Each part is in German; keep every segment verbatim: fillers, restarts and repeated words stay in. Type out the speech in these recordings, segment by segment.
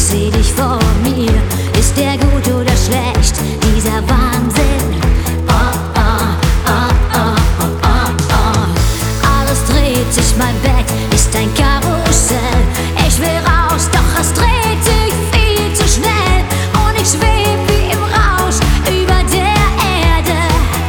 seh dich vor mir. Ist der gut oder schlecht, dieser Wahnsinn? Oh, oh, oh, oh, oh, oh, oh. Alles dreht sich, mein Bett ist ein Karussell. Ich will raus, doch es dreht sich viel zu schnell. Und ich schweb wie im Rausch über der Erde.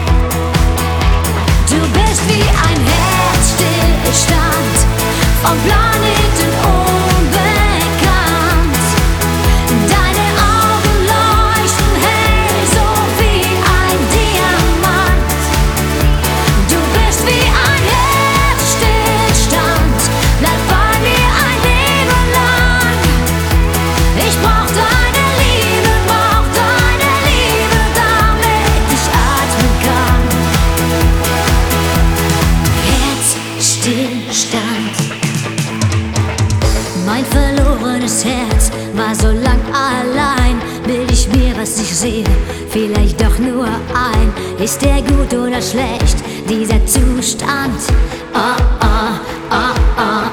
Du bist wie ein Herzstillstand vom Planeten unbekannt. Deine Augen leuchten hell, so wie ein Diamant. Du bist wie ein Herzstillstand, bleib bei mir ein Leben lang. Ich brauch deine Liebe, brauch deine Liebe, damit ich atmen kann. Herzstillstand. Mein verlorenes Herz war so lang allein. Bild ich mir, was ich sehe, vielleicht doch nur ein. Ist der gut oder schlecht, dieser Zustand? Oh, oh, oh, oh,